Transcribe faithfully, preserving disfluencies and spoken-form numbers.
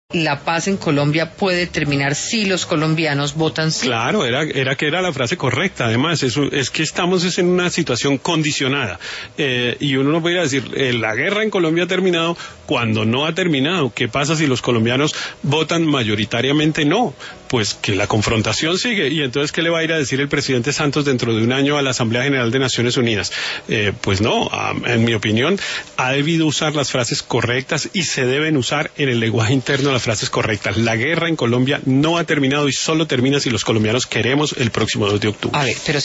La paz en Colombia puede terminar si los colombianos votan sí. Claro, era, era que era la frase correcta. Además, es, es que estamos es en una situación condicionada. Eh, y uno no puede decir, eh, la guerra en Colombia ha terminado cuando no ha terminado. ¿Qué pasa si los colombianos votan mayoritariamente no? Pues que la confrontación sigue. Y entonces, ¿qué le va a ir a decir el presidente Santos dentro de un año a la Asamblea General de Naciones Unidas? Eh, pues no, en mi opinión, ha debido usar las frases correctas y se deben usar en el lenguaje interno las frases correctas. La guerra en Colombia no ha terminado y solo termina si los colombianos queremos el próximo dos de octubre. A ver, pero